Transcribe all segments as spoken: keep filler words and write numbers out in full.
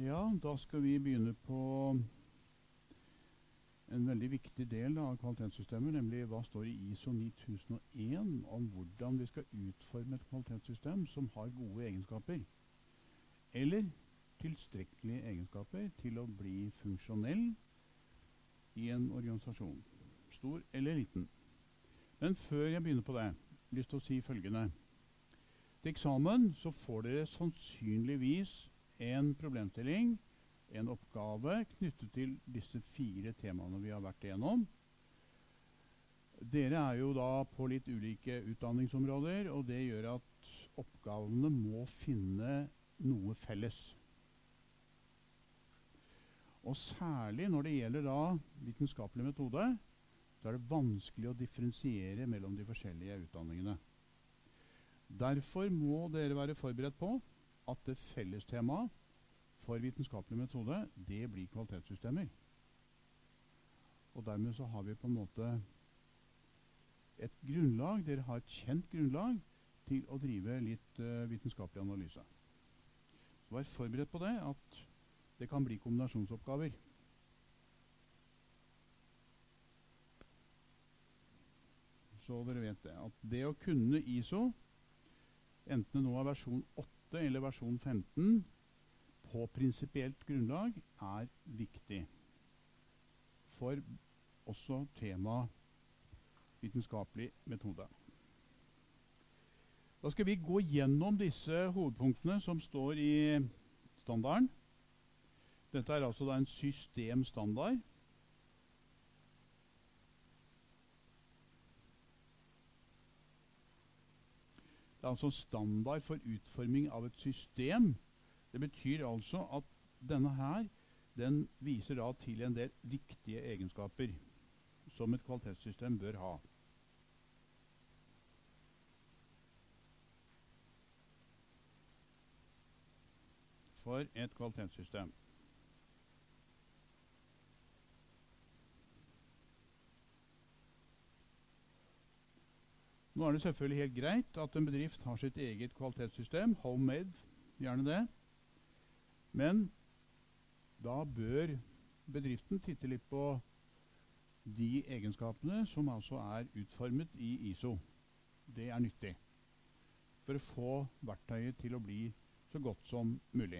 Ja, da skal vi begynne på en veldig viktig del av kvalitetssystemet, nemlig hva står i I S O ni tusen og en om hvordan vi skal utforme et kvalitetssystem som har gode egenskaper, eller tilstrekkelige egenskaper til å bli funksjonell i en organisasjon, stor eller liten. Men før jeg begynner på det, jeg har lyst til å si følgende. Til eksamen så får dere sannsynligvis en problemstilling, en oppgave knyttet til disse fire temaene vi har vært igjennom. Dere er jo da på litt ulike utdanningsområder, og det gjør at oppgavene må finne noe felles. Og særlig når det gjelder da vitenskapelig metode, så er det vanskelig å differensiere mellom de forskjellige utdanningene. Derfor må dere være forberedt på at det fellestemaet for vitenskapelig metode, det blir kvalitetssystemer. Og dermed så har vi på en måte et grunnlag, dere har et kjent grunnlag til å drive litt uh, vitenskapelig analyse. Så vær forberedt på det, at det kan bli kombinasjonsoppgaver. Så dere vet det, at det å kunne I S O, enten det nå er versjon åtte eller versjon femten, på prinsipielt grunnlag er viktig for også tema vitenskapelig metode. Da skal vi gå gjennom disse hovedpunktene som står i standarden. Dette er altså da en systemstandard. Det er altså standard for utforming av et system. Det betyr altså at denne her, den viser da til en del viktige egenskaper som et kvalitetssystem bør ha. For et kvalitetssystem. Nå er det selvfølgelig helt greit at en bedrift har sitt eget kvalitetssystem, homemade, gjerne det. Men da bør bedriften titte litt på de egenskapene som altså er utformet i I S O. Det er nyttig for å få verktøyet til å bli så godt som mulig.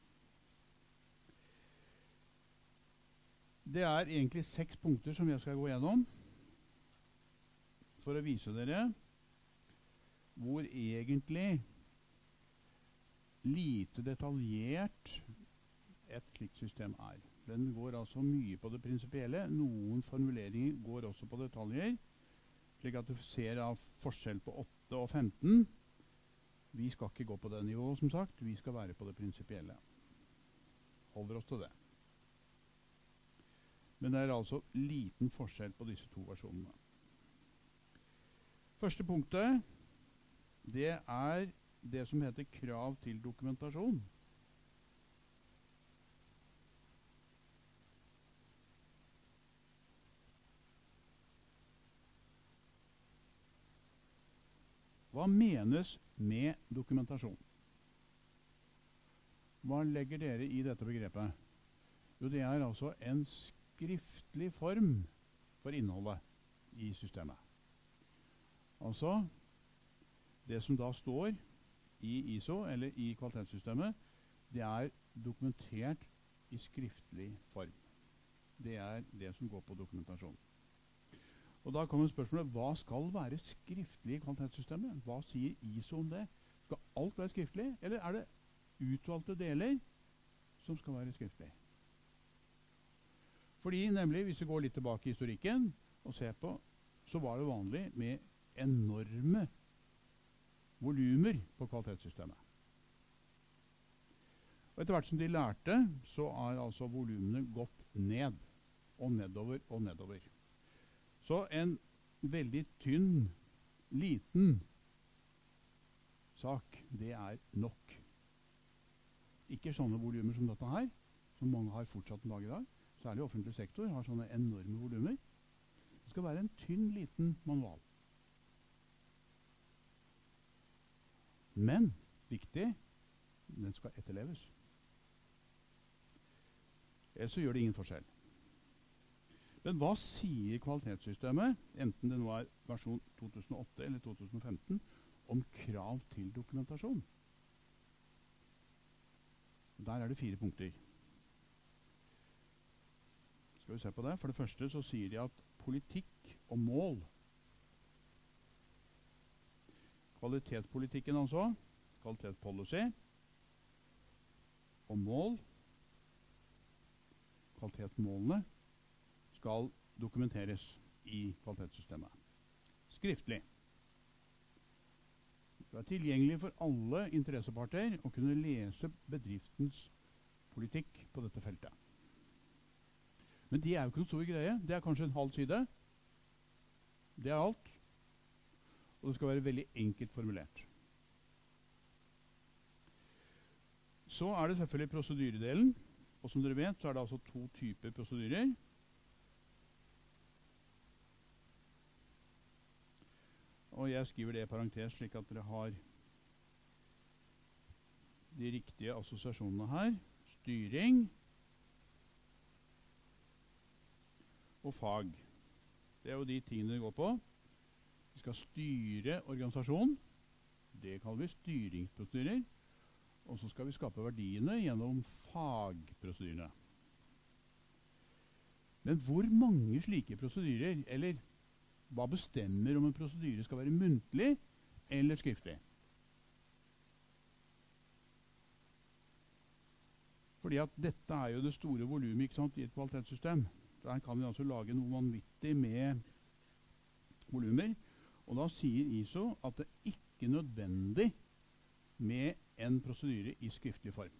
Det er egentlig seks punkter som jeg skal gå gjennom for å vise dere hvor egentlig lite detaljert et slikt system er. Den går altså mye på det prinsipielle. Noen formuleringer går også på detaljer, slik at du ser av forskjell på åtte og femten. Vi skal ikke gå på det nivået, som sagt. Vi skal være på det prinsipielle. Holder oss til det. Men det er altså liten forskjell på disse to versjonene. Første punktet, det er det som heter krav til dokumentasjon. Hva menes med dokumentasjon? Hva legger dere i dette begrepet? Jo, det er altså en skriftlig form for innholdet i systemet. Altså, det som da står i I S O, eller i kvalitetssystemet, det er dokumentert i skriftlig form. Det er det som går på dokumentasjon. Og da kommer spørsmålet, hva skal være skriftlig i kvalitetssystemet? Hva sier I S O om det? Skal alt være skriftlig, eller er det utvalgte deler som skal være skriftlig? Fordi nemlig, hvis vi går litt tilbake i historikken og ser på, så var det vanlig med enorme volumer på kvalitetssystemet. Og etter hvert som de lærte, så er altså volumene gått ned, og nedover og nedover. Så en veldig tynn, liten sak, det er nok. Ikke sånne volumer som dette her, som mange har fortsatt en dag i dag. Særlig offentlig sektor har sånne enorme volumer. Det skal være en tynn, liten manual. Men, viktig, den skal etterleves. Ellers så gjør det ingen forskjell. Men hva sier kvalitetssystemet, enten det nå er versjon to tusen og åtte eller to tusen og femten, om krav til dokumentasjon? Der er det fire punkter. Skal vi se på det? For det første så sier de at politikk og mål, kvalitetspolitikken altså, kvalitetspolicy, og mål, kvalitetsmålene, skal dokumenteres i kvalitetssystemet. Skriftlig. Det skal være tilgjengelig for alle interesseparter å kunne lese bedriftens politikk på dette feltet. Men det er jo ikke noe stor greie. Det er kanskje en halv side. Det er alt. Og det skal være veldig enkelt formulert. Så er det selvfølgelig prosedyredelen. Og som dere vet, så er det altså to typer prosedyrer. Og jeg skriver det i parentes slik at dere har de riktige assosiasjonene her. Styring og fag. Det er jo de tingene det går på. Vi skal styre organisasjonen. Det kaller vi styringsprosedyrer. Og så skal vi skape verdiene gjennom fagprosedyrene. Men hvor mange slike prosedyrer, eller hva bestemmer om en prosedyre skal være muntlig eller skriftlig? Fordi at dette er jo det store volumet, ikke sant, i et kvalitetssystem. Der kan vi altså lage noe vanvittig med volumer. Og da sier I S O at det ikke er nødvendig med en prosedyre i skriftlig form.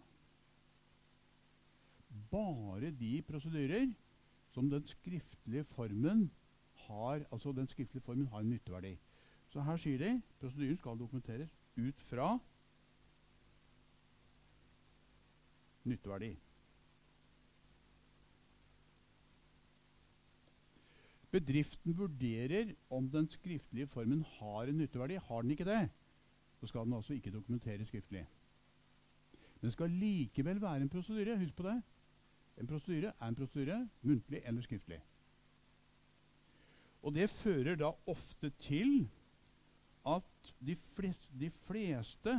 Bare de prosedyrer som den skriftlige formen har, altså den skriftlige formen har en nytteverdi. Så her sier de, prosedyren skal dokumenteres ut fra nytteverdi. Bedriften vurderer om den skriftlige formen har en nytteverdi. Har den ikke det, så skal den altså ikke dokumenteres skriftlig. Men det skal likevel være en prosedyre, husk på det. En prosedyre er en prosedyre, muntlig eller skriftlig. Og det fører da ofte til at de fleste, de fleste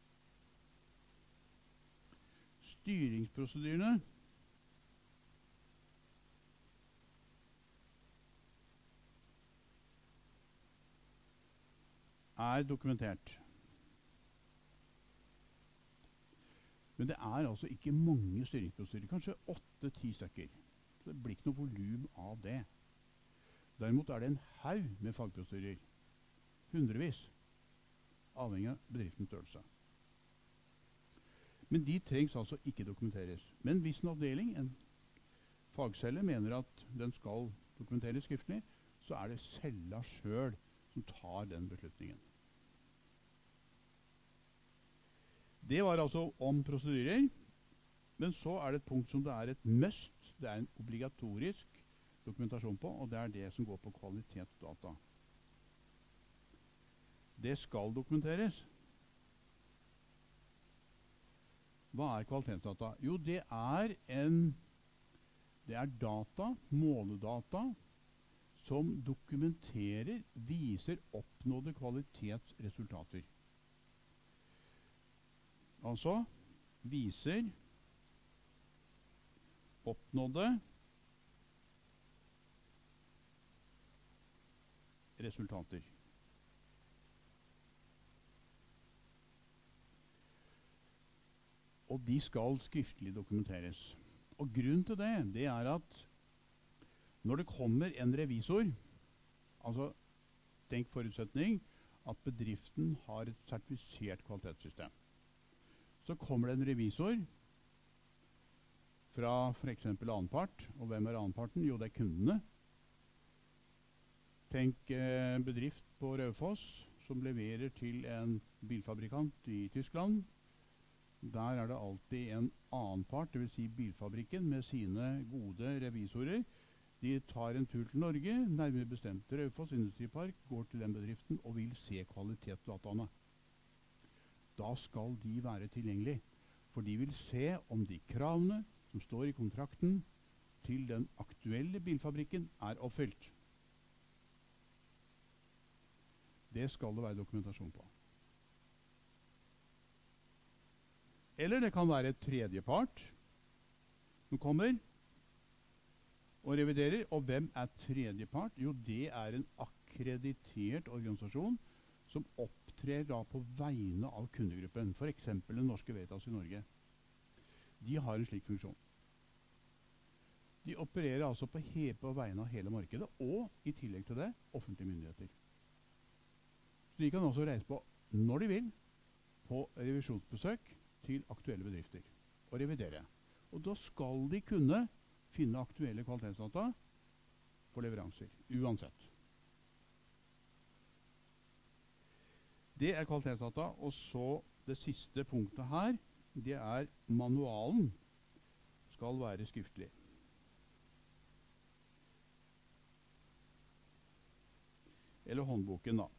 styringsprosedyrene er dokumentert. Men det er altså ikke mange styringsprosedyrer, kanskje åtte-ti stykker. Så det blir ikke noe volum av det. Derimot er det en haug med fagprosedyrer. Hundrevis. Avhengig av bedriftens størrelse. Men de trengs altså ikke dokumenteres. Men hvis en avdeling, en fagcelle, mener at den skal dokumenteres skriftlig, så er det cella selv som tar den beslutningen. Det var altså om prosedyrer, men så er det et punkt som det er et must, det er en obligatorisk dokumentasjon på, og det er det som går på kvalitetsdata. Det skal dokumenteres. Hva er kvalitetsdata? Jo, det er en det er data, måledata, som dokumenterer, viser oppnådde kvalitetsresultater. Altså viser oppnådde resultater. Og de skal skriftlig dokumenteres. Og grunnen til det, det er at når det kommer en revisor, altså tenk forutsetning at bedriften har et sertifisert kvalitetssystem. Så kommer det en revisor fra for eksempel annen part, og hvem er annen parten? Jo, det er kundene. Tenk eh, bedrift på Raufoss som leverer til en bilfabrikant i Tyskland. Der er det alltid en annen part, det vil si bilfabrikken med sine gode revisorer. De tar en tur til Norge, nærmere bestemt til Raufoss Industripark, går til den bedriften og vil se kvalitetsdataene. Da skal de være tilgjengelige, for de vil se om de kravene som står i kontrakten til den aktuelle bilfabrikken, er oppfylt. Det skal det være dokumentasjon på. Eller det kan være et tredjepart som kommer og reviderer. Og hvem er tredjepart? Jo, det er en akkreditert organisasjon som opptrer da på vegne av kundegruppen. For eksempel den norske Veritas i Norge. De har en slik funksjon. De opererer altså på, he på vegne av hele markedet, og i tillegg til det, offentlige myndigheter. Så de kan også reise på når de vil, på revisjonsbesøk til aktuelle bedrifter, og revidere. Og da skal de kunne finne aktuelle kvalitetsdata for leveranser, uansett. Det er kvalitetsdata, og så det siste punktet her, det er manualen skal være skriftlig. Eller håndboken da.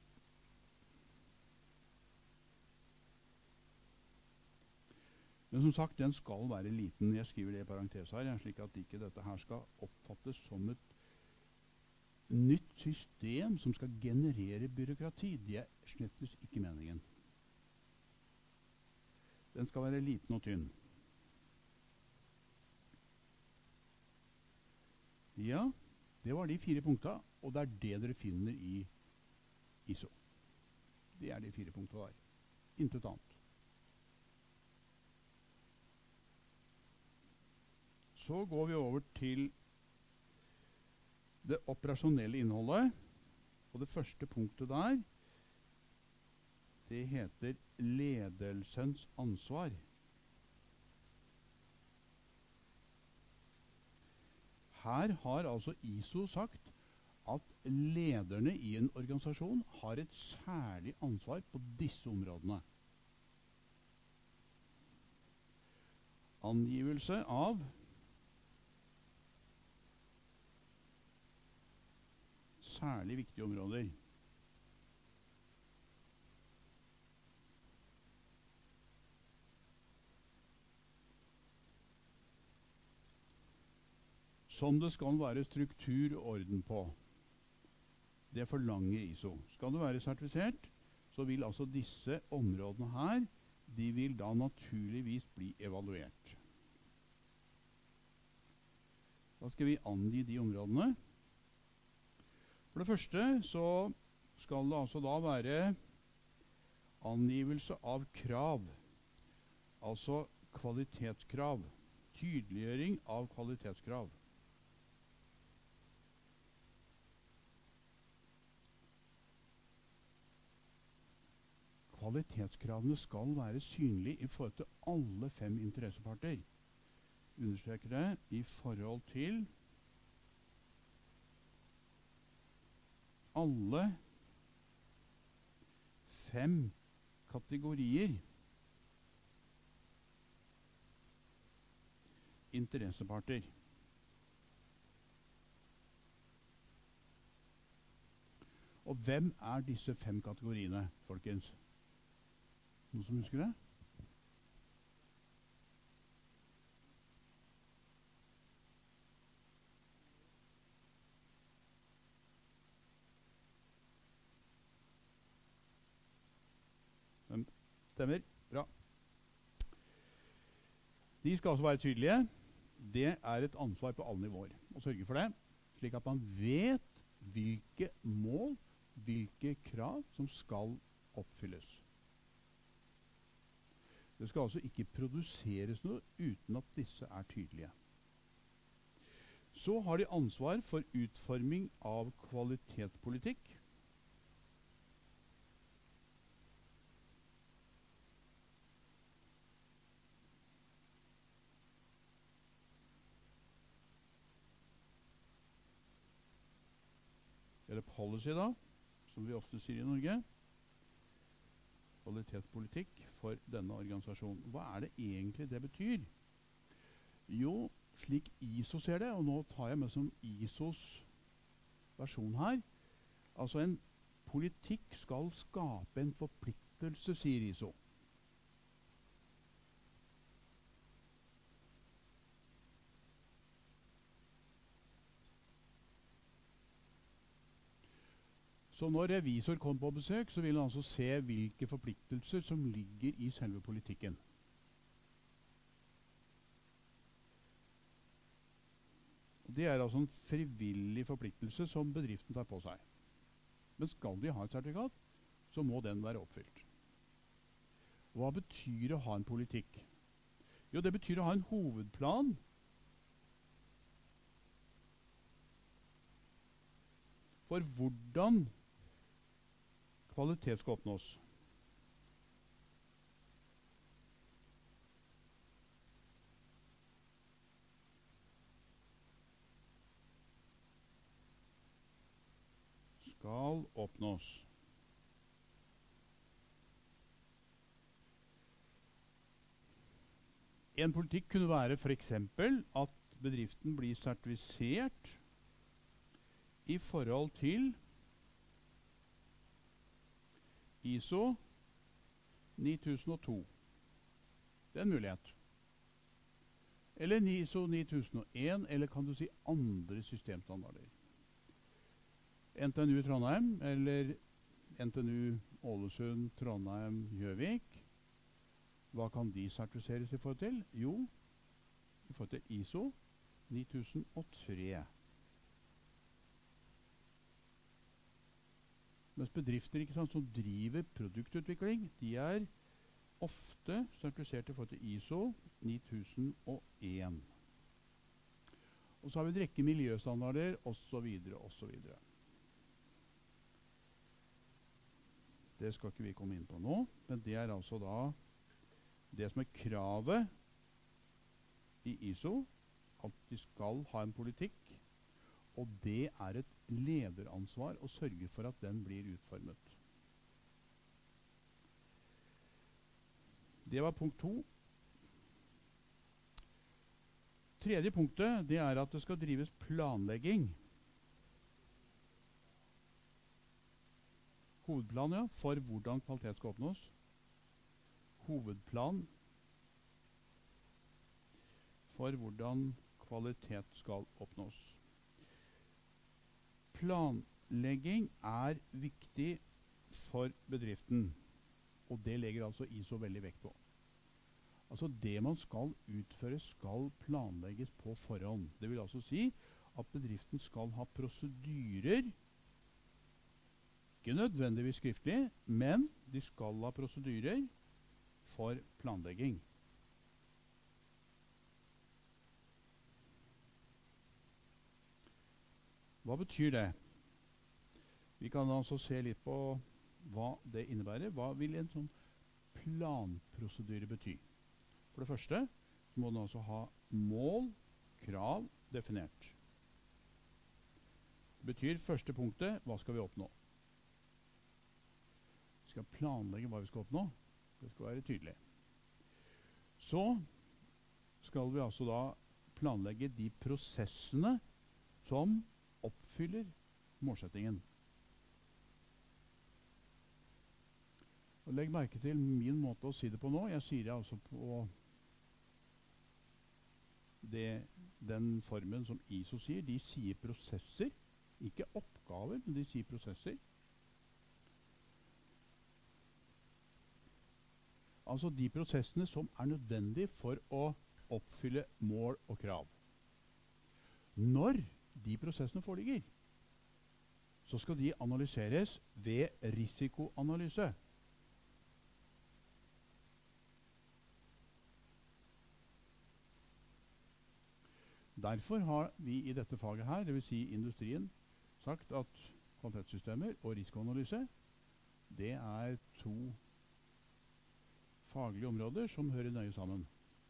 Men som sagt, den skal være liten. Jeg skriver det i parentes her, slik at ikke dette her skal oppfattes som et nytt system som skal generere byråkrati. Det er slettes ikke meningen. Den skal være liten og tynn. Ja, det var de fire punktene, og det er det dere finner i I S O. Det er de fire punktene der. Intet annet. Så går vi over til det operasjonelle innholdet. Og det første punktet der, det heter ledelsens ansvar. Her har altså I S O sagt at lederne i en organisasjon har et særlig ansvar på disse områdene. Angivelse av særlig viktige områder. Som det skal være struktur og orden på. Det forlanger I S O. Skal det være sertifisert, så vil altså disse områdene her, de vil da naturligvis bli evaluert. Da skal vi angi de områdene. For det første så skal det altså da være angivelse av krav, altså kvalitetskrav, tydeliggjøring av kvalitetskrav. Kvalitetskravene skal være synlige i forhold til alle fem interesseparter. Understreker det i forhold til alle fem kategorier interesseparter. Og hvem er disse fem kategoriene, folkens? Noen som husker det? Stemmer. Bra. De skal også være tydelige. Det er et ansvar på alle nivåer å sørge for det, slik at man vet hvilke mål, hvilke krav som skal oppfylles. Det skal altså ikke produseres noe uten at disse er tydelige. Så har de ansvar for utforming av kvalitetspolitikk. Eller policy da, som vi ofte sier i Norge. Kvalitetspolitikk for denne organisasjonen. Hva er det egentlig det betyr? Jo, slik I S O ser det, og nå tar jeg med som I S Os versjon her, altså en politikk skal skape en forpliktelse, sier I S O. Så når revisor kommer på besøk, så vil han altså se hvilke forpliktelser som ligger i selve politikken. Det er altså en frivillig forpliktelse som bedriften tar på seg. Men skal de ha et sertifikat, så må den være oppfylt. Hva betyr å ha en politikk? Jo, det betyr å ha en hovedplan for hvordan kvalitet skal oppnås. Skal oppnås. En politikk kunne være for eksempel at bedriften blir sertifisert i forhold til I S O ni tusen og to. Det er en mulighet. Eller I S O ni tusen og en, eller kan du si andre systemstandarder. N T N U Trondheim, eller N T N U Ålesund, Trondheim, Gjøvik. Hva kan de sertifiseres i forhold til? Jo, i forhold til I S O ni tusen og tre. Mens bedrifter, ikke sant, som driver produktutvikling, de er ofte sertifisert i forhold til I S O ni tusen og en. Og så har vi en rekke miljøstandarder, og så videre, og så videre. Det skal ikke vi komme inn på nå, men det er altså da det som er kravet i I S O, at de skal ha en politikk, og det er et lederansvar å sørge for at den blir utformet. Det var punkt to. Tredje punktet, det er at det skal drives planlegging. Hovedplan, ja, for hvordan kvalitet skal oppnås. Hovedplan for hvordan kvalitet skal oppnås. Planlegging er viktig for bedriften, og det legger altså I S O veldig vekt på. Altså det man skal utføre skal planlegges på forhånd. Det vil altså si at bedriften skal ha prosedyrer, ikke nødvendigvis skriftlig, men de skal ha prosedyrer for planlegging. Hva betyr det? Vi kan altså se litt på hva det innebærer. Hva vil en sånn planprosedyre bety? For det første så må den altså ha mål, krav, definert. Det betyr første punktet, hva skal vi oppnå? Vi skal planlegge hva vi skal oppnå. Det skal være tydelig. Så skal vi altså da planlegge de prosessene som oppfyller målsettingen. Og legg merke til min måte å si det på nå. Jeg sier det altså på det, den formen som I S O sier. De sier prosesser, ikke oppgaver, men de sier prosesser. Altså de prosessene som er nødvendige for å oppfylle mål og krav. Når de prosessene foreligger, så skal de analyseres ved risikoanalyse. Derfor har vi i dette faget her, det vil si industrien, sagt at kvalitetssystemer og risikoanalyse, det er to faglige områder som hører nøye sammen.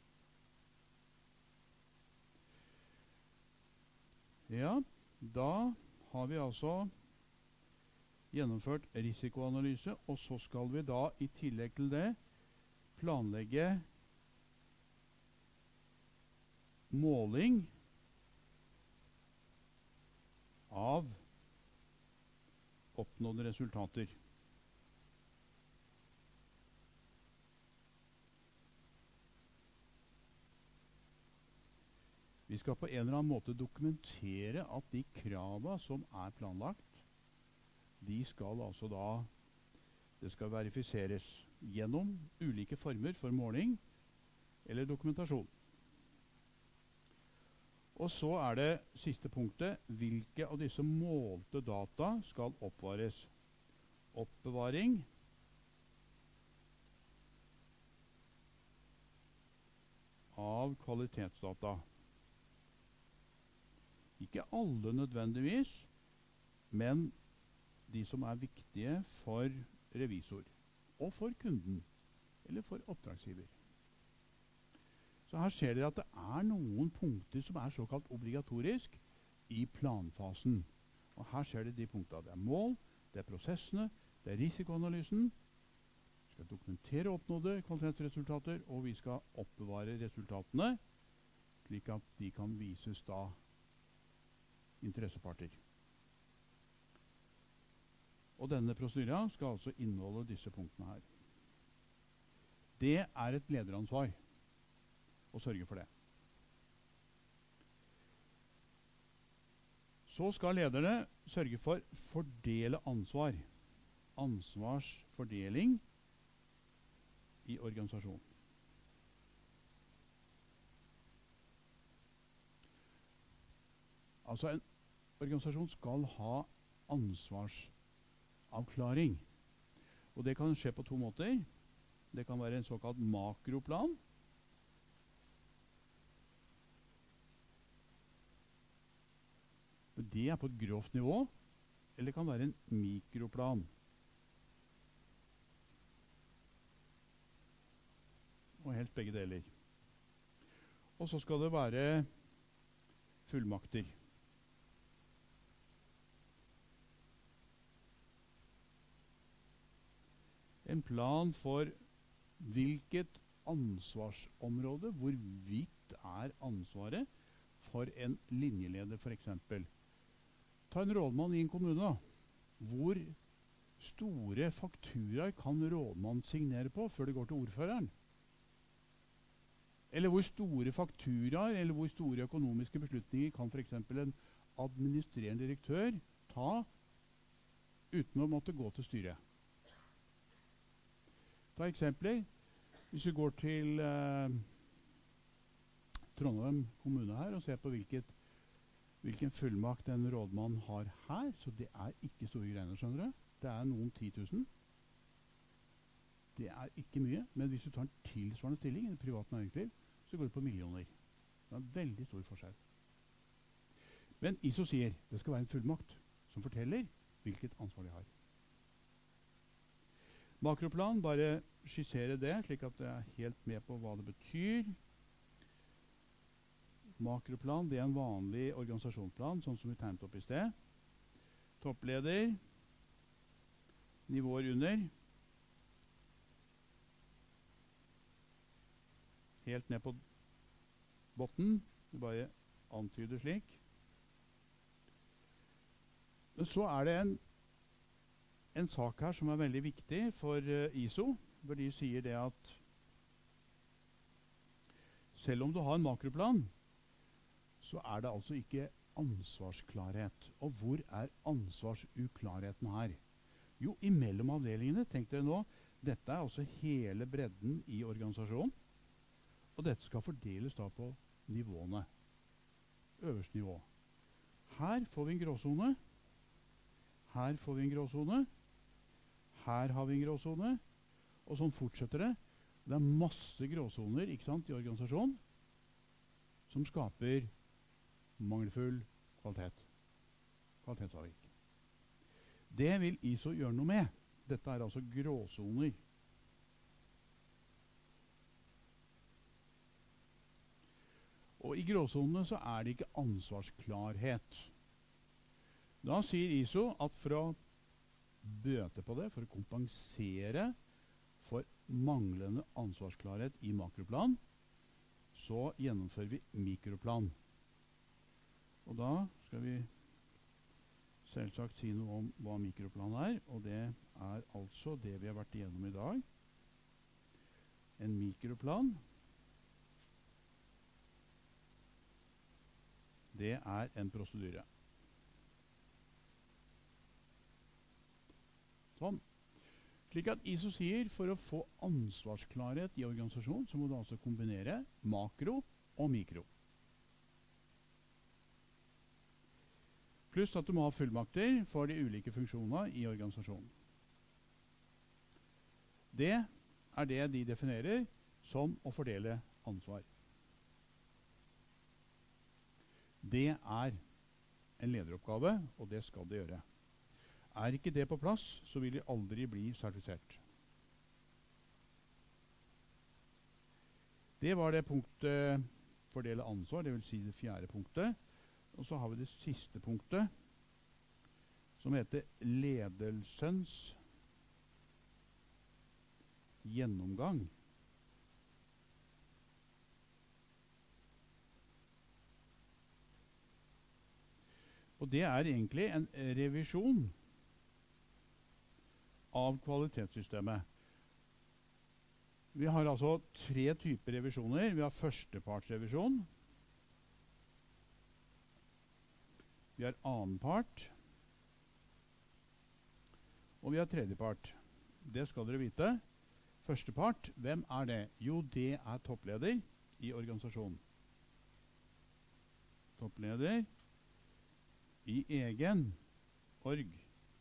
Ja, da har vi altså gjennomført risikoanalyse, og så skal vi da i tillegg til det planlegge måling av oppnådde resultater. Vi skal på en eller annen måte dokumentere at de kravene som er planlagt, de skal altså da, det skal verifiseres gjennom ulike former for måling eller dokumentasjon. Og så er det siste punktet, hvilke av disse målte data skal oppvares. Oppbevaring av kvalitetsdata. Ikke alle nødvendigvis, men de som er viktige for revisor, og for kunden, eller for oppdragsgiver. Så her ser dere at det er noen punkter som er såkalt obligatorisk i planfasen. Og her ser dere de punktene. Det er mål, det er prosessene, det er risikoanalysen. Vi skal dokumentere oppnådde kvalitetsresultater, og vi skal oppbevare resultatene, slik at de kan vises da interesseparter. Og denne prosedyren skal altså inneholde disse punktene her. Det er et lederansvar å sørge for det. Så skal lederne sørge for fordele ansvar. Ansvarsfordeling i organisasjonen. Altså en organisasjon skal ha ansvarsavklaring. Og det kan skje på to måter. Det kan være en såkalt makroplan. Det er på et grovt nivå, eller det kan være en mikroplan. Og helst begge deler. Og så skal det være fullmakter. En plan for hvilket ansvarsområde, hvor vidt er ansvaret for en linjeleder for eksempel. Ta en rådmann i en kommune da. Hvor store fakturaer kan rådmannen signere på før det går til ordføreren? Eller hvor store fakturaer, eller hvor store økonomiske beslutninger kan for eksempel en administrerende direktør ta uten å måtte gå til styret? Ta eksempler. Hvis vi går til eh, Trondheim kommune her og ser på hvilket, hvilken fullmakt en rådmann har her, så det er ikke store greiene, skjønner du? Det er noen titusen. Det er ikke mye, men hvis du tar en tilsvarende stilling i det private næringsliv, så går det på millioner. Det er en veldig stor forskjell. Men I S O sier det skal være en fullmakt som forteller hvilket ansvar de har. Makroplan, bare skissere det, slik at jeg er helt med på hva det betyr. Makroplan, det er en vanlig organisasjonsplan, sånn som vi tegnet opp I sted. Toppleder, nivåer under, helt ned på botten, vi bare antyder slik. Men så er det en En sak her som er veldig viktig for uh, I S O, hvor de sier det at selv om du har en makroplan, så er det altså ikke ansvarsklarhet. Og hvor er ansvarsuklarheten her? Jo, imellom avdelingene, tenk dere nå, dette er altså hele bredden I organisasjonen, og dette skal fordeles da på nivåene. Øverste nivå. Her får vi en gråzone. Her får vi en gråzone. Her har vi en gråzone, og sånn fortsetter det. Det er masse gråzoner, ikke sant, I organisasjonen, som skaper mangelfull kvalitet. Kvalitetsavvik. Det vil I S O gjøre noe med. Dette er altså gråzoner. Og I gråzonene så er det ikke ansvarsklarhet. Da sier I S O at for å bøte på det, for å kompensere for manglende ansvarsklarhet I makroplan, så gjennomfører vi mikroplan. Og da skal vi selvsagt si noe om hva mikroplan er, og det er altså det vi har vært igjennom I dag. En mikroplan, det er en prosedyre. Sånn. Slik at I S O sier, for å få ansvarsklarhet I organisasjonen, så må du altså kombinere makro og mikro. Pluss at du må ha fullmakter for de ulike funksjonene I organisasjonen. Det er det de definerer som å fordele ansvar. Det er en lederoppgave, og det skal det gjøre. Er ikke det på plass, så vil de aldri bli sertifisert. Det var det punktet fordele ansvar, det vil si det fjerde punktet. Og så har vi det siste punktet, som heter ledelsens gjennomgang. Og det er egentlig en revisjon av kvalitetssystemet. Vi har altså tre typer revisjoner. Vi har førstepartsrevisjon. Vi har annenpart. Og vi har tredjepart. Det skal dere vite. Førstepart, hvem er det? Jo, det er toppleder I organisasjonen. Toppleder I egen org.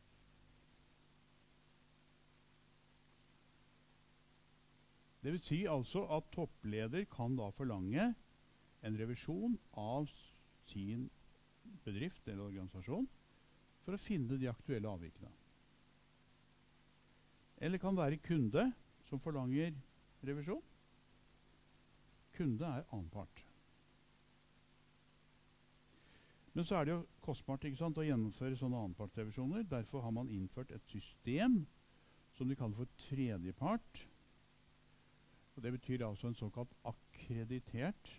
Det vil si altså at toppleder kan da forlange en revisjon av sin bedrift eller organisasjon for å finne de aktuelle avvikene. Eller kan være kunde som forlanger revisjon. Kunde er annen part. Men så er det jo kostbart, ikke sant, å gjennomføre sånne annenpartsrevisjoner. Derfor har man innført et system som de kaller for tredjepart. Og det betyr altså en såkalt akkreditert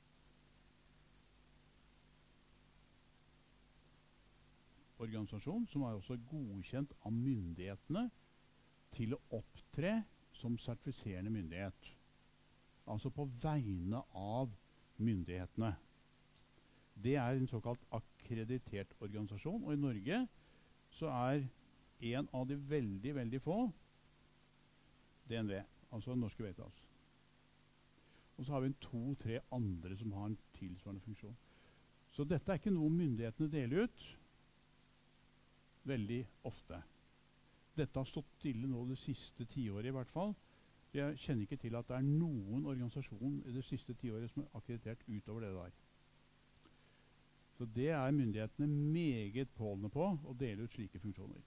organisasjon, som er også godkjent av myndighetene til å opptre som sertifiserende myndighet. Altså på vegne av myndighetene. Det er en såkalt akkreditert organisasjon, og I Norge så er en av de veldig, veldig få D N V, altså Norske Veritas. Og så har vi en to-tre andre som har en tilsvarende funksjon. Så dette er ikke noe myndighetene deler ut veldig ofte. Dette har stått stille nå det siste tiåret I hvert fall. Jeg kjenner ikke til at det er noen organisasjon I det siste tiåret som er akkreditert utover det der. Så det er myndighetene meget påholdne på å dele ut slike funksjoner.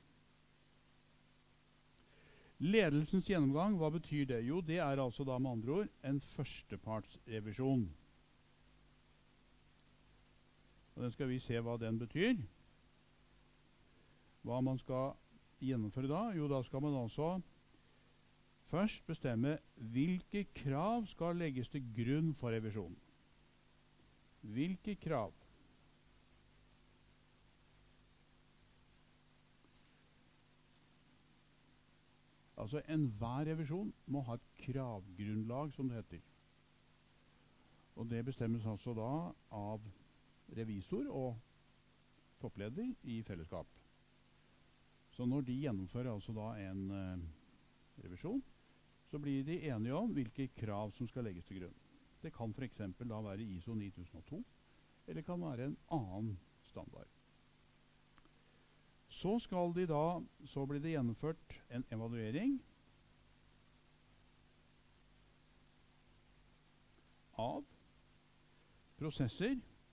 Ledelsens gjennomgang, hva betyr det? Jo, det er altså da med andre ord en førstepartsrevisjon. Og den skal vi se hva den betyr. Hva man skal gjennomføre da? Jo, da skal man altså først bestemme hvilke krav skal legges til grunn for revisjonen. Hvilke krav? Altså enhver revisjon må ha et kravgrunnlag, som det heter. Og det bestemmes altså da av revisor og toppleder I fellesskap. Så når de gjennomfører altså da en eh, revisjon, så blir de enige om hvilke krav som skal legges til grunn. Det kan for eksempel da være I S O ni tusen og to, eller kan være en annen standard. Så skal de da, så blir det gjennomført en evaluering av prosesser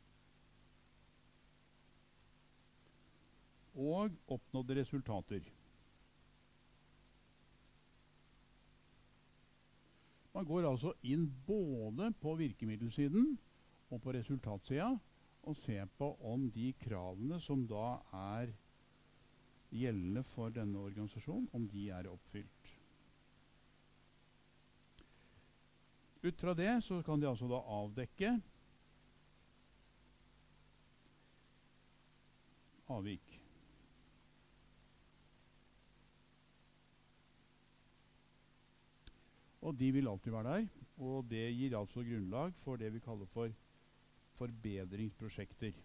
og oppnådde resultater. Man går altså inn både på virkemiddelsiden og på resultatsiden og ser på om de kravene som da er gjeldende for denne organisasjonen, om de er oppfylt. Ut fra det så kan de altså da avdekke avvik. Og de vil alltid være der, og det gir altså grunnlag for det vi kaller for forbedringsprosjekter.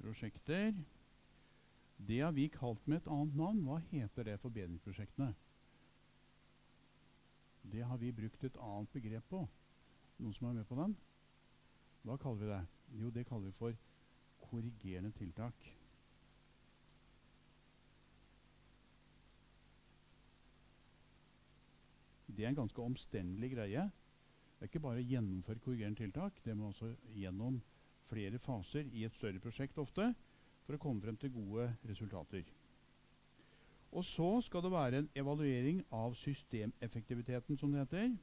prosjekter. Det har vi kalt med et annet navn. Hva heter det forbedringsprosjektene? Det har vi brukt et annet begrep på. Noen som er med på den? Hva kaller vi det? Jo, det kaller vi for korrigerende tiltak. Det er en ganske omstendelig greie. Det er ikke bare å gjennomføre korrigerende tiltak, det må også gjennom flere faser i et større prosjekt ofte, for å komme frem til gode resultater. Og så skal det være en evaluering av systemeffektiviteten, som det heter.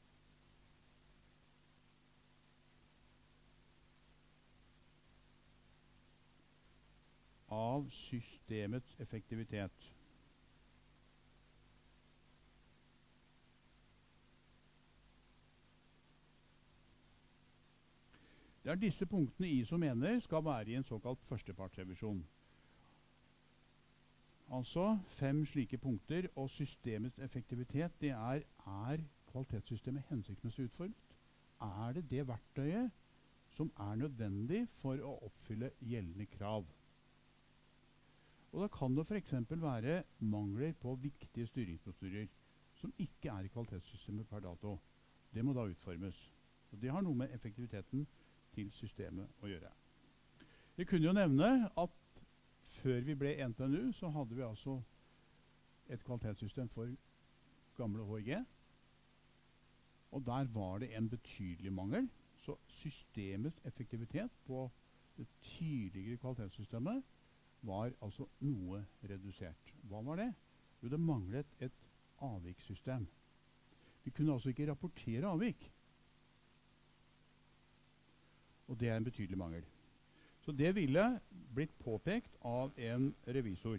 Av systemets effektivitet. Det er disse punktene I S O mener skal være I en såkalt førstepartsrevisjon. Altså fem slike punkter, og systemets effektivitet, det er, er kvalitetssystemet hensiktsmessig utformet? Er det det verktøyet som er nødvendig for å oppfylle gjeldende krav? Og da kan det for eksempel være mangler på viktige styringsprosedyrer som ikke er I kvalitetssystemet per dato. Det må da utformes. Og det har noe med effektiviteten til systemet å gjøre. Jeg kunne jo nevne at før vi ble N T N U, så hadde vi altså et kvalitetssystem for gamle H I G. Og der var det en betydelig mangel. Så systemets effektivitet på det tidligere kvalitetssystemet var altså noe redusert. Hva var det? Jo, det manglet et avvikssystem. Vi kunne altså ikke rapportere avvik. Og det er en betydelig mangel. Så det ville blitt påpekt av en revisor.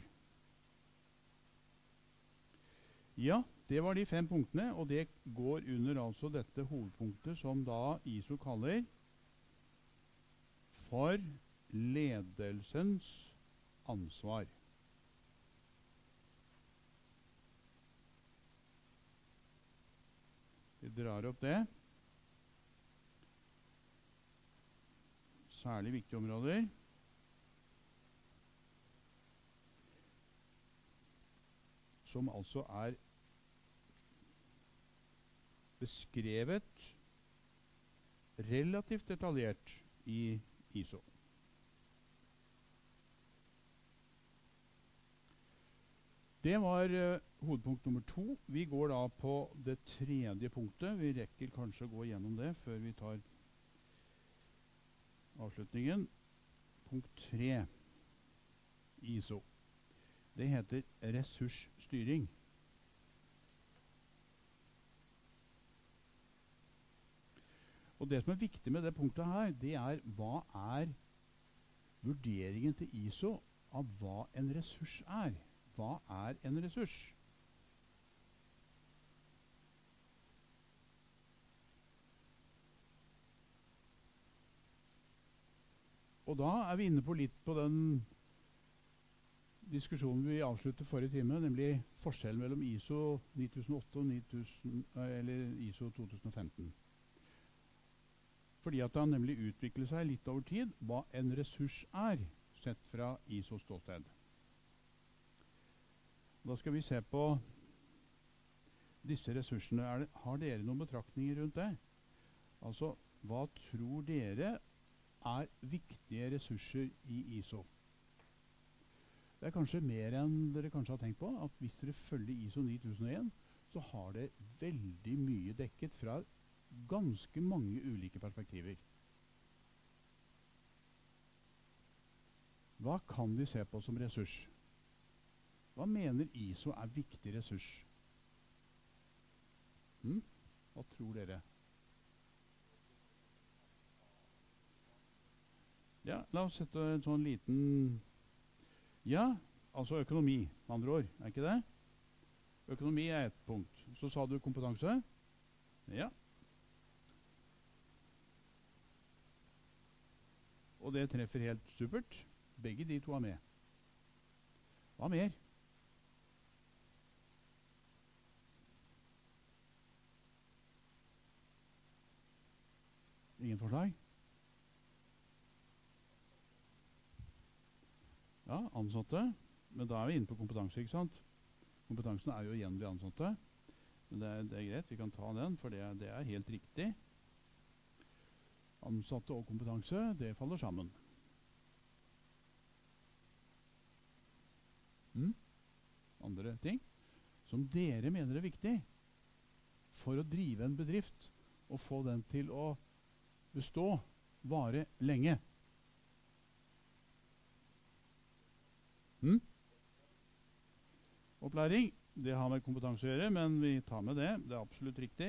Ja, det var de fem punktene, og det går under altså dette hovedpunktet som da I S O kaller for ledelsens ansvar. Vi drar opp det. Særlig viktige områder. Som altså er beskrevet relativt detaljert I I S O. Det var uh, hovedpunkt nummer to. Vi går da på det tredje punktet. Vi rekker kanskje å gå gjennom det før vi tar avslutningen. Punkt tre I S O. Det heter ressursstyring. Og det som er viktig med det punktet her, det er hva er vurderingen til I S O av hva en ressurs er. Hva er en ressurs? Og da er vi inne på litt på den diskusjonen vi avsluttet forrige time, nemlig forskjellen mellom I S O ni tusen åtte og ni tusen, eller I S O to tusen og femten. Fordi at det har nemlig utviklet seg litt over tid hva en ressurs er, sett fra I S Os ståsted. Da skal vi se på disse ressursene. Er det, har dere noen betraktninger rundt det? Altså, hva tror dere er viktige ressurser I I S O? Det er kanskje mer enn dere kanskje har tenkt på, at hvis dere følger I S O ni tusen og en, så har det veldig mye dekket fra ganske mange ulike perspektiver. Hva kan vi se på som ressurs? Hva mener I S O er viktig ressurs? Hm? Hva tror dere? Ja, la oss sette en sånn liten... Ja, altså økonomi, med andre ord, er ikke det? Økonomi er et punkt. Så sa du kompetanse? Ja. Og det treffer helt supert. Begge de to er med. Hva mer? Ingen forslag? Ja, ansatte. Men da er vi inne på kompetanse, ikke sant? Kompetansen er jo igjen de ansatte. Men det er, det er greit, vi kan ta den, for det, det er helt riktig. Ansatte og kompetanse, det faller sammen. Mm? Andre ting som dere mener er viktig for å drive en bedrift og få den til å bestå, vare lenge. Mm? Opplæring, det har med kompetanse å gjøre, men vi tar med det. Det er absolutt riktig.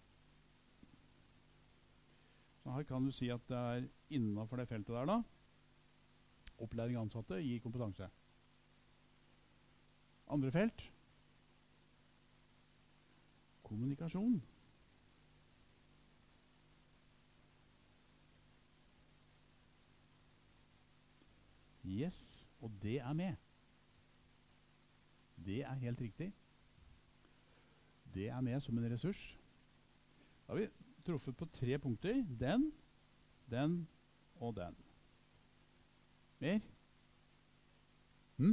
Så her kan du si at det er innenfor det feltet der da. Opplæring av ansatte gir kompetanse. Andre felt. Kommunikasjon. Yes, og det er med. Det er helt riktig. Det er med som en ressurs. Da har vi truffet på tre punkter. Den, den og den. Mer? Hm?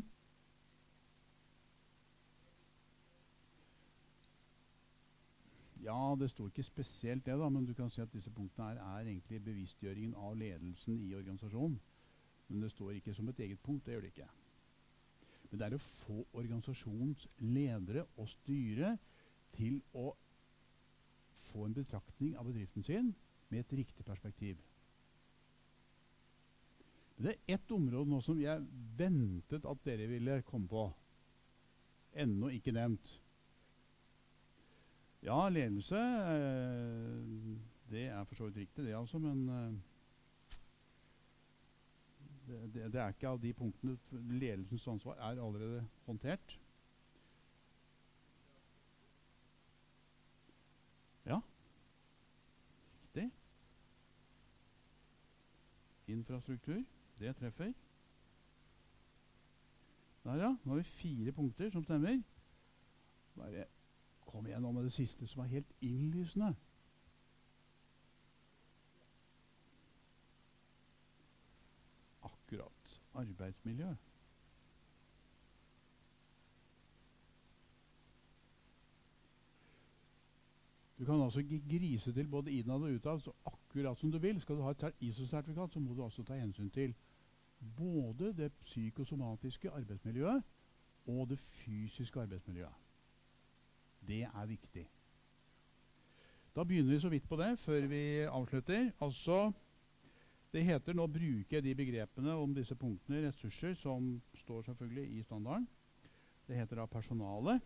Ja, det står ikke spesielt det da, men du kan si at disse punktene her er egentlig bevisstgjøringen av ledelsen i organisasjonen. Men det står ikke som et eget punkt, det gjør det ikke. Men det er å få organisasjonens ledere og styre til å få en betraktning av bedriften sin med et riktig perspektiv. Men det er ett område nå som jeg ventet at dere ville komme på. Ennå ikke nevnt. Ja, ledelse, det er for så vidt riktig det altså, men det, det, det er ikke av de punktene. Ledelsens ansvar er allerede håndtert. Ja, riktig. Infrastruktur, det treffer. Der ja, nå har vi fire punkter som stemmer. Bare kom igjen nå med det siste som er helt innlysende. Akkurat. Arbeidsmiljø. Du kan altså ikke grise til både innad og utad, så akkurat som du vil. Skal du ha et I S O-sertifikat, så må du også ta hensyn til både det psykosomatiske arbeidsmiljøet og det fysiske arbeidsmiljøet. Det er viktig. Da begynner vi så vidt på det før vi avslutter. Altså, det heter, nå bruker jeg de begrepene om disse punktene, ressurser, som står selvfølgelig i standarden. Det heter da personale.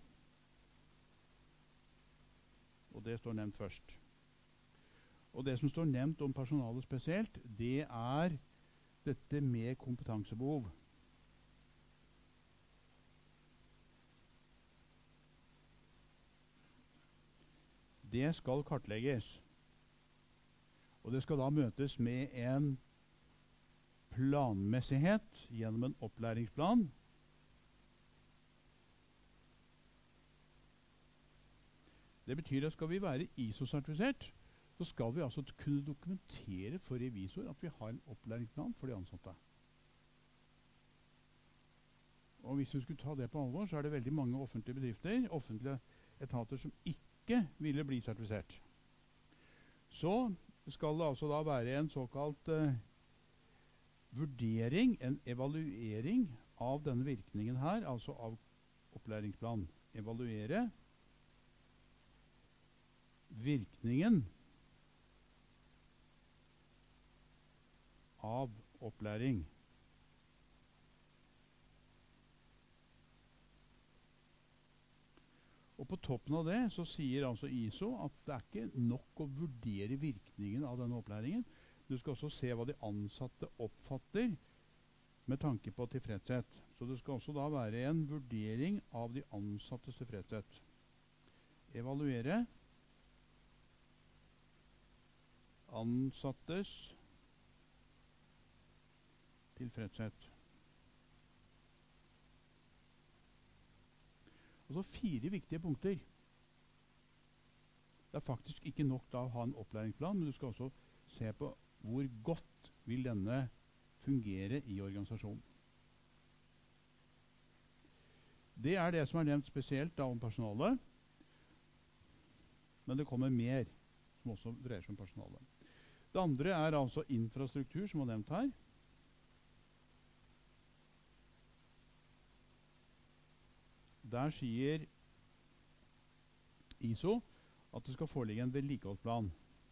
Og det står nevnt først. Og det som står nevnt om personalet spesielt, det er dette med kompetansebehov. Det skal kartlegges. Og det skal da møtes med en planmessighet gjennom en opplæringsplan. Det betyr at skal vi være I S O-sertifisert, så skal vi altså kunne dokumentere for revisor at vi har en opplæringsplan for de ansatte. Og hvis vi skulle ta det på alvor, så er det veldig mange offentlige bedrifter, offentlige etater som ikke ville bli sertifisert. Så skal det altså da være en såkalt uh, vurdering, en evaluering av denne virkningen her, altså av opplæringsplan. Evaluere virkningen av opplæring. Og på toppen av det så sier altså I S O at det er ikke nok å vurdere virkningen av denne opplæringen. Du skal også se hva de ansatte oppfatter med tanke på tilfredshet. Så det skal også da være en vurdering av de ansattes tilfredshet. Evaluere ansattes tilfredshet. Altså fire viktige punkter. Det er faktisk ikke nok da å ha en opplæringsplan, men du skal også se på hvor godt vil denne fungere i organisasjonen. Det er det som er nevnt spesielt da om personalet. Men det kommer mer som også dreier seg om personalet. Det andre er altså infrastruktur, som er nevnt her. Der sier I S O at det skal foreligge en vedlikeholdsplan.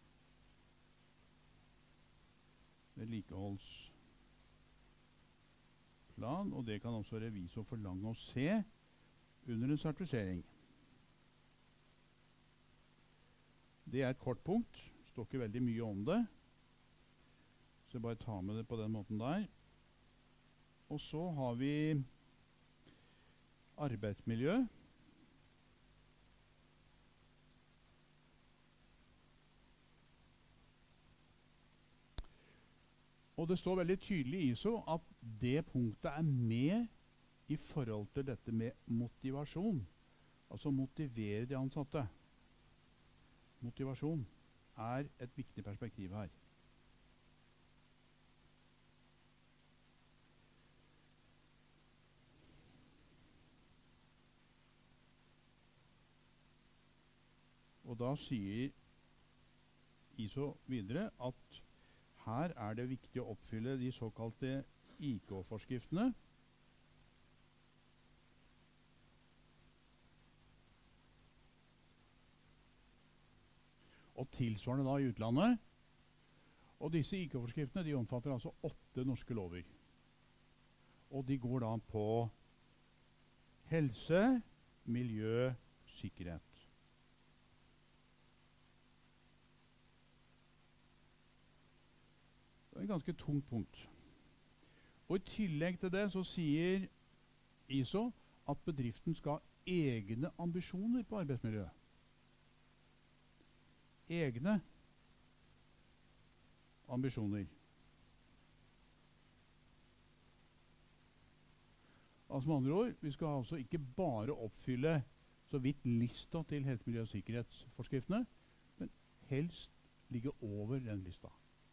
Vedlikeholdsplan, og det kan også revisor forlange å se under en sertifisering. Det er et kort punkt. Det står ikke veldig mye om det. Så jeg bare tar med det på den måten der. Og så har vi arbeidsmiljø. Og det står veldig tydelig i I S O at det punktet er med i forhold til dette med motivasjon. Altså motivere de ansatte. Motivasjon er et viktig perspektiv her. Og da sier I S O videre at her er det viktig å oppfylle de såkalte I K-forskriftene. Og tilsvarende da i utlandet. Og disse I K-forskriftene de omfatter altså åtte norske lover. Og de går da på helse, miljø, sikkerhet. Det er et ganske tungt punkt. Og i tillegg til det så sier I S O at bedriften skal ha egne ambisjoner på arbeidsmiljøet. Egne ambisjoner. Altså med andre ord, vi skal altså ikke bare oppfylle så vidt lista til helse, miljø og sikkerhetsforskriftene, men helst ligge over den lista.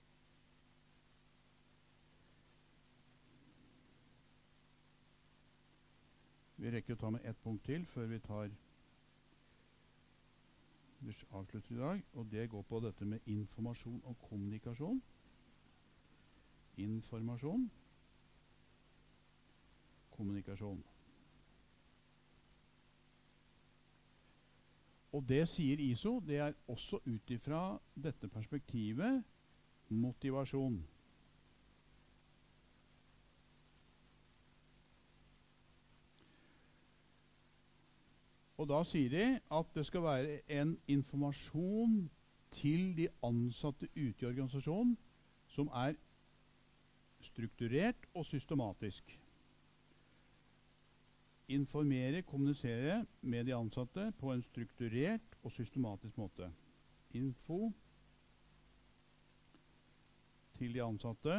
Vi rekker å ta med ett punkt til før vi tar vi avslutter i dag, og det går på dette med informasjon og kommunikasjon. Informasjon. Kommunikasjon. Og det sier I S O, det er også ut ifra dette perspektivet motivasjon. Og da sier de at det skal være en informasjon til de ansatte ute i organisasjonen som er strukturert og systematisk. Informere, kommunisere med de ansatte på en strukturert og systematisk måte. Info til de ansatte.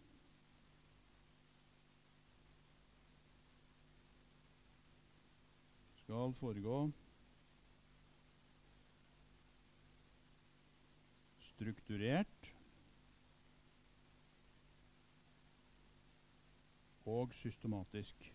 Skal foregå strukturert og systematisk.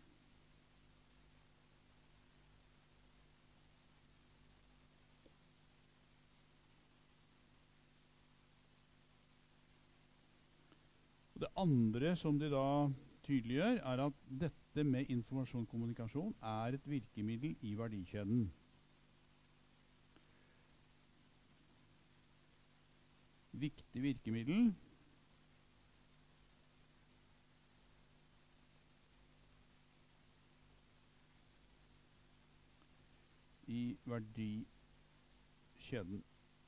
Det andre som de da tydeliggjør, er at dette med informasjon og kommunikasjon er et virkemiddel i verdikjeden. Viktig virkemiddel. I verdikjeden.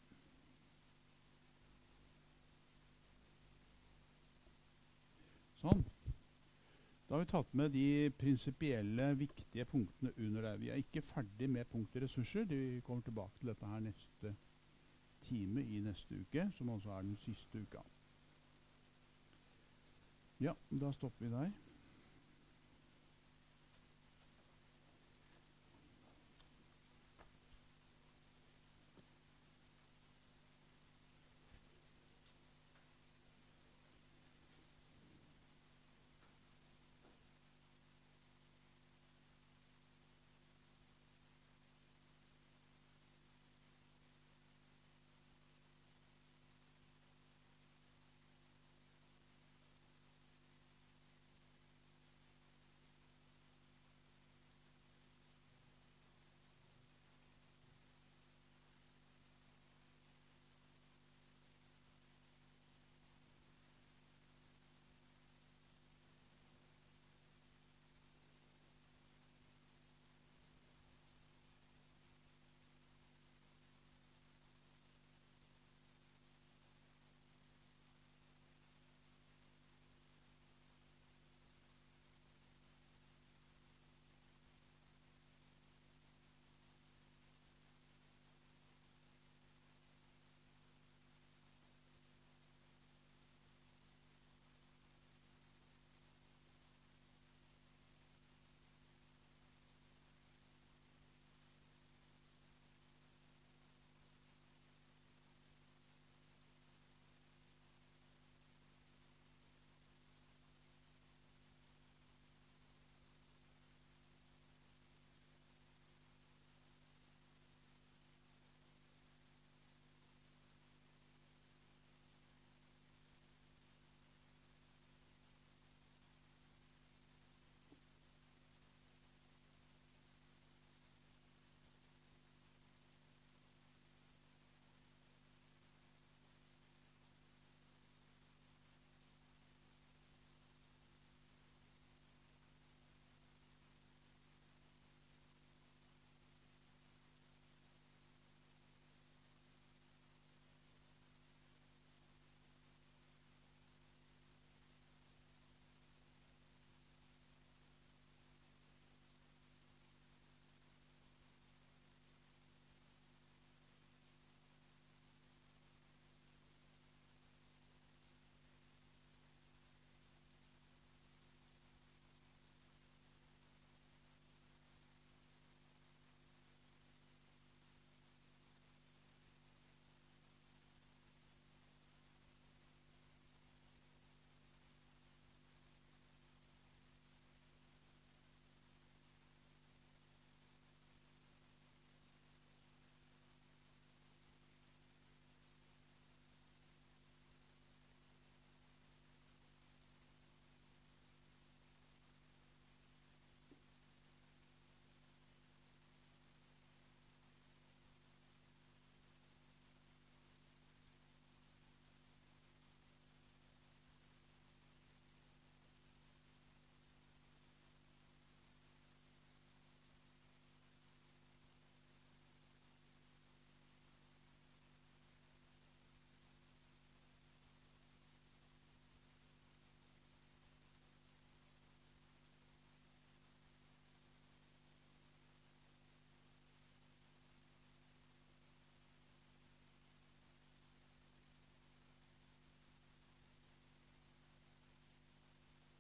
Sånn. Da har vi tatt med de prinsipielle, viktige punktene under det. Vi er ikke ferdig med punktet ressurser. Vi kommer tilbake til dette her neste time i neste uke, som altså er den siste uka. Ja, da stopper vi der.